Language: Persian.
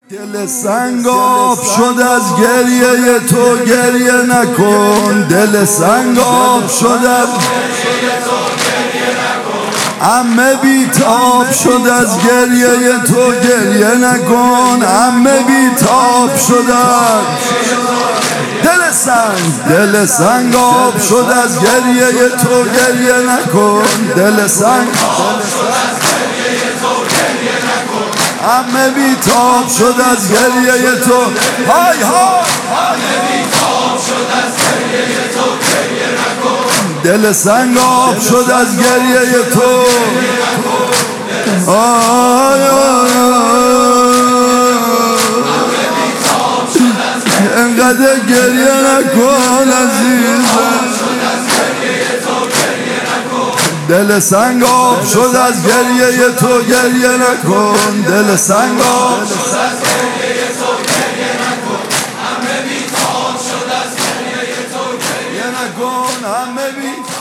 دل سنگاب شد از گریه تو، گریه نکن. دل سنگاب شد از عمه بیتاب شد از گریه تو، گریه نکن. عمه بیتاب شد دل سنگاب شد از گریه تو، گریه نکن. دل سنگ عمه بیتاب شد از گریه تو، های های. عمه بیتاب شد از گریه تو، گریه نکن. دل سنگاب شد از گریه تو، آی آی. عمه بیتاب شد از انقدر گریه نکن عزیزم. دل سنگاب شد از گریه تو، گریه نکن. دل سنگاب شد از گریه تو، گریه نکن. عمه بیتاب شد از گریه تو، گریه نکن. عمه بیتاب